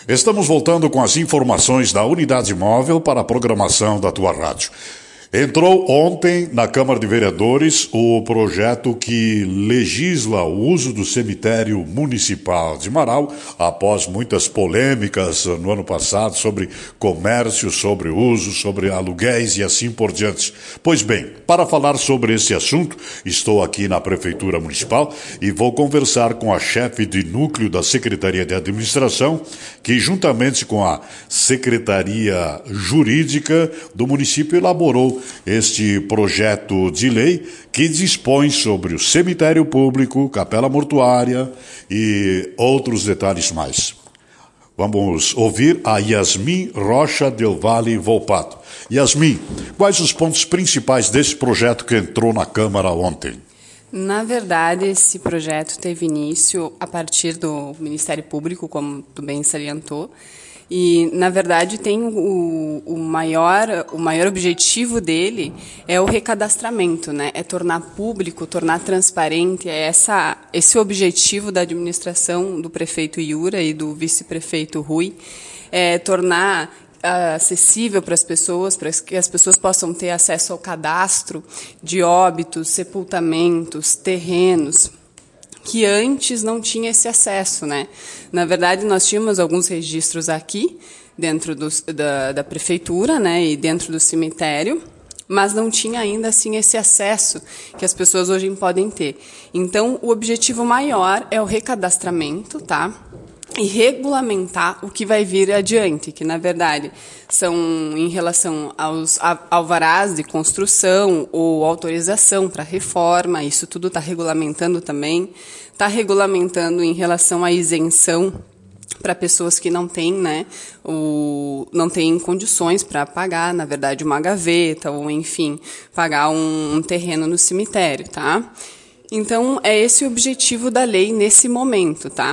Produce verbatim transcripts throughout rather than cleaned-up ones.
Estamos voltando com as informações da unidade móvel para a programação da tua rádio. Entrou ontem na Câmara de Vereadores o projeto que legisla o uso do cemitério municipal de Marau, após muitas polêmicas no ano passado sobre comércio, sobre uso, sobre aluguéis e assim por diante. Pois bem, para falar sobre esse assunto, estou aqui na Prefeitura Municipal e vou conversar com a chefe de núcleo da Secretaria de Administração, que juntamente com a Secretaria Jurídica do município elaborou este projeto de lei que dispõe sobre o cemitério público, capela mortuária e outros detalhes mais. Vamos ouvir a Yasmin Rocha Del Valle Volpato. Yasmin, quais os pontos principais desse projeto que entrou na Câmara ontem? Na verdade, esse projeto teve início a partir do Ministério Público, como tu bem salientou, e, na verdade, tem o, o, maior, o maior objetivo dele é o recadastramento, né? É tornar público, tornar transparente, é essa, esse objetivo da administração do prefeito Iura e do vice-prefeito Rui, é tornar acessível para as pessoas, para que as pessoas possam ter acesso ao cadastro de óbitos, sepultamentos, terrenos, que antes não tinha esse acesso, né? Na verdade, nós tínhamos alguns registros aqui, dentro do, da, da prefeitura, né, e dentro do cemitério, mas não tinha ainda assim esse acesso que as pessoas hoje podem ter. Então, o objetivo maior é o recadastramento, tá? E regulamentar o que vai vir adiante, que, na verdade, são em relação aos alvarás de construção ou autorização para reforma, isso tudo está regulamentando também, está regulamentando em relação à isenção para pessoas que não têm, né, o, não têm condições para pagar, na verdade, uma gaveta ou, enfim, pagar um, um terreno no cemitério, tá? Então, é esse o objetivo da lei nesse momento, tá?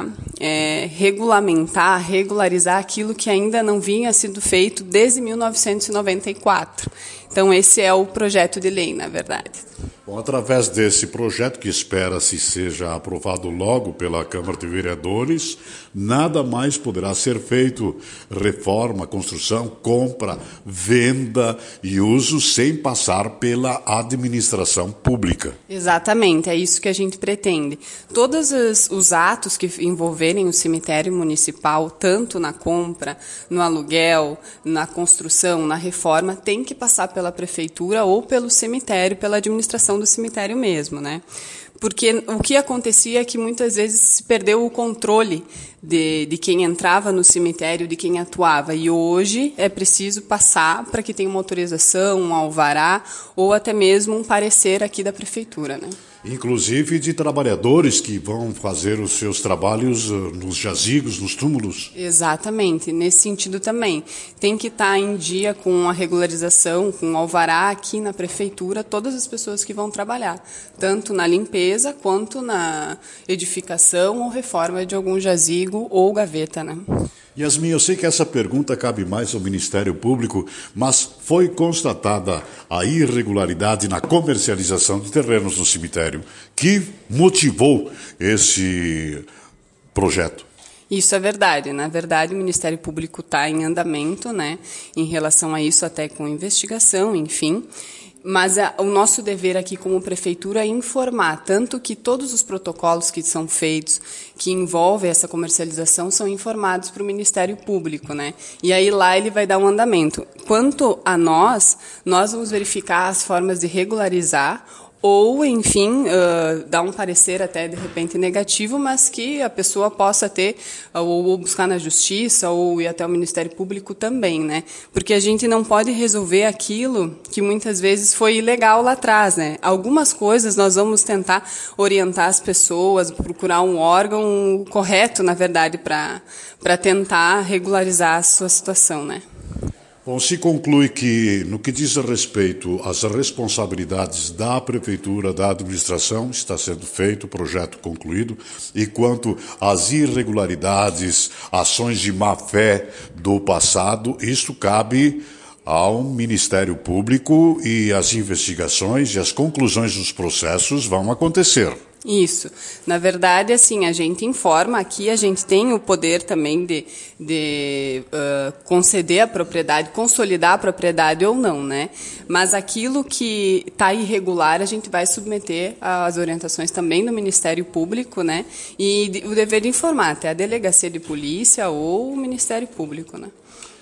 É regulamentar, regularizar aquilo que ainda não vinha sido feito desde mil novecentos e noventa e quatro. Então, esse é o projeto de lei, na verdade. Bom, através desse projeto, que espera-se seja aprovado logo pela Câmara de Vereadores, nada mais poderá ser feito. Reforma, construção, compra, venda e uso sem passar pela administração pública. Exatamente, é isso que a gente pretende. Todos os, os atos que envolverem o cemitério municipal, tanto na compra, no aluguel, na construção, na reforma, tem que passar pela prefeitura ou pelo cemitério, pela administração do cemitério mesmo, né? Porque o que acontecia é que muitas vezes se perdeu o controle de, de quem entrava no cemitério, de quem atuava. E hoje é preciso passar para que tenha uma autorização, um alvará ou até mesmo um parecer aqui da prefeitura, né? Inclusive de trabalhadores que vão fazer os seus trabalhos nos jazigos, nos túmulos. Exatamente, nesse sentido também. Tem que estar em dia com a regularização, com o alvará aqui na prefeitura, todas as pessoas que vão trabalhar, tanto na limpeza quanto na edificação ou reforma de algum jazigo ou gaveta, né? Yasmin, eu sei que essa pergunta cabe mais ao Ministério Público, mas foi constatada a irregularidade na comercialização de terrenos no cemitério, que motivou esse projeto. Isso é verdade. Na verdade, o Ministério Público está em andamento, né, em relação a isso, até com investigação, enfim. Mas a, o nosso dever aqui como prefeitura é informar, tanto que todos os protocolos que são feitos, que envolvem essa comercialização, são informados para o Ministério Público, né? E aí lá ele vai dar um andamento. Quanto a nós, nós vamos verificar as formas de regularizar ou, enfim, uh, dar um parecer até, de repente, negativo, mas que a pessoa possa ter, uh, ou buscar na justiça, ou ir até o Ministério Público também, né? Porque a gente não pode resolver aquilo que muitas vezes foi ilegal lá atrás, né? Algumas coisas nós vamos tentar orientar as pessoas, procurar um órgão correto, na verdade, para para tentar regularizar a sua situação, né? Bom, se conclui que, no que diz respeito às responsabilidades da Prefeitura, da administração, está sendo feito, o projeto concluído, e quanto às irregularidades, ações de má-fé do passado, isso cabe ao Ministério Público e as investigações e as conclusões dos processos vão acontecer. Isso. Na verdade, assim, a gente informa, aqui a gente tem o poder também de, de uh, conceder a propriedade, consolidar a propriedade ou não, né? Mas aquilo que está irregular, a gente vai submeter às orientações também do Ministério Público, né? E de, o dever de informar até a Delegacia de Polícia ou o Ministério Público, né?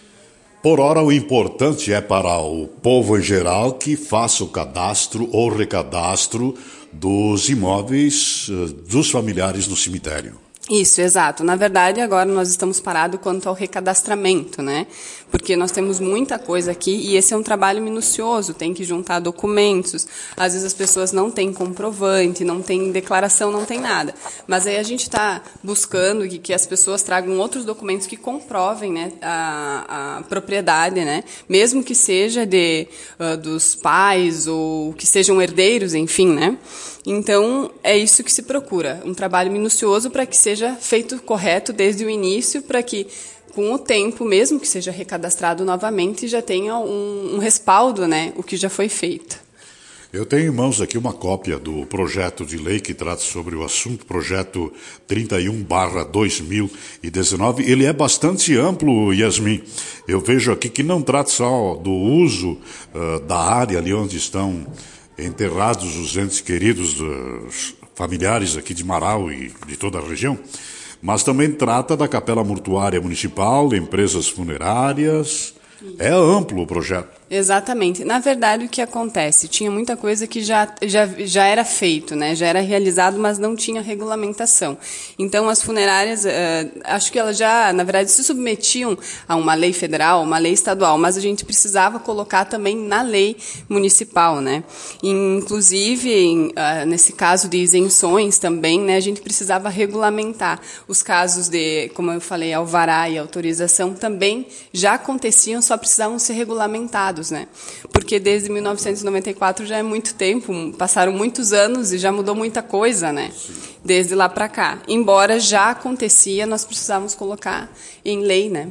Por ora, o importante é para o povo em geral que faça o cadastro ou recadastro dos imóveis dos familiares no cemitério. Isso, exato. Na verdade, agora nós estamos parados quanto ao recadastramento, né? Porque nós temos muita coisa aqui e esse é um trabalho minucioso, tem que juntar documentos. Às vezes as pessoas não têm comprovante, não têm declaração, não tem nada. Mas aí a gente está buscando que, que as pessoas tragam outros documentos que comprovem, né, a, a propriedade, né? Mesmo que seja de, uh, dos pais ou que sejam herdeiros, enfim, né? Então, é isso que se procura, um trabalho minucioso para que seja feito correto desde o início, para que, com o tempo, mesmo que seja recadastrado novamente, já tenha um, um respaldo, né, o que já foi feito. Eu tenho em mãos aqui uma cópia do projeto de lei que trata sobre o assunto, projeto trinta e um barra dois mil e dezenove. Ele é bastante amplo, Yasmin. Eu vejo aqui que não trata só do uso uh, da área ali onde estão enterrados os entes queridos dos familiares aqui de Marau e de toda a região, mas também trata da capela mortuária municipal, empresas funerárias. É amplo o projeto. Exatamente. Na verdade, o que acontece? Tinha muita coisa que já, já, já era feito, né? Já era realizado, mas não tinha regulamentação. Então, as funerárias, uh, acho que elas já, na verdade, se submetiam a uma lei federal, uma lei estadual, mas a gente precisava colocar também na lei municipal, né? Inclusive, em, uh, nesse caso de isenções também, né, a gente precisava regulamentar. Os casos de, como eu falei, alvará e autorização também já aconteciam, só precisavam ser regulamentados. Né? Porque desde mil novecentos e noventa e quatro já é muito tempo, passaram muitos anos e já mudou muita coisa, né? Desde lá para cá. Embora já acontecia, nós precisávamos colocar em lei, né?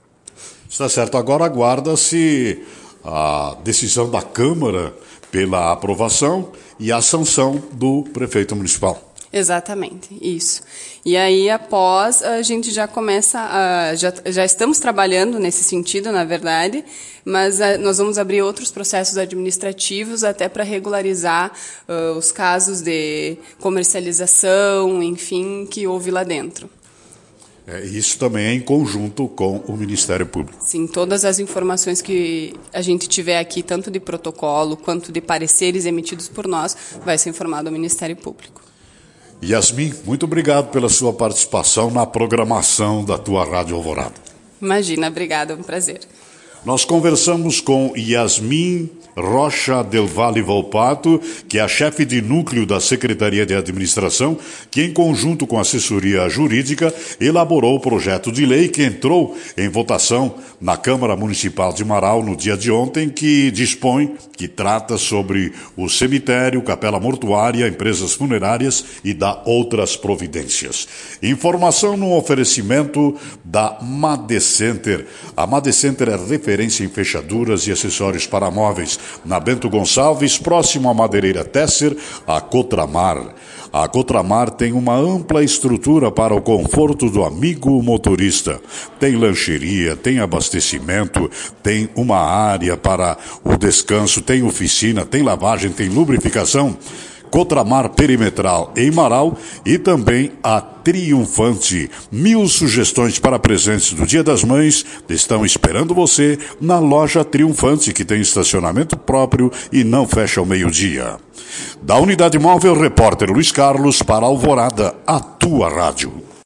Está certo. Agora aguarda-se a decisão da Câmara pela aprovação e a sanção do prefeito municipal. Exatamente, isso. E aí, após, a gente já começa, a, já, já estamos trabalhando nesse sentido, na verdade, mas a, nós vamos abrir outros processos administrativos até para regularizar uh, os casos de comercialização, enfim, que houve lá dentro. É, isso também é em conjunto com o Ministério Público. Sim, todas as informações que a gente tiver aqui, tanto de protocolo quanto de pareceres emitidos por nós, vai ser informado ao Ministério Público. Yasmin, muito obrigado pela sua participação na programação da tua Rádio Alvorada. Imagina, obrigada, é um prazer. Nós conversamos com Yasmin Rocha Del Valle Volpato, que é a chefe de núcleo da Secretaria de Administração, que em conjunto com a assessoria jurídica elaborou o projeto de lei que entrou em votação na Câmara Municipal de Marau no dia de ontem, que dispõe, que trata sobre o cemitério, capela mortuária, empresas funerárias e dá outras providências. Informação no oferecimento da Madecenter. A Madecenter é referência em fechaduras e acessórios para móveis. Na Bento Gonçalves, próximo à Madeireira Tesser, a Cotramar. A Cotramar tem uma ampla estrutura para o conforto do amigo motorista. Tem lancheria, tem abastecimento, tem uma área para o descanso, tem oficina, tem lavagem, tem lubrificação. Cotramar Perimetral em Marau e também a Triunfante. Mil sugestões para presentes do Dia das Mães estão esperando você na loja Triunfante, que tem estacionamento próprio e não fecha ao meio-dia. Da Unidade Móvel, repórter Luiz Carlos para Alvorada, a tua rádio.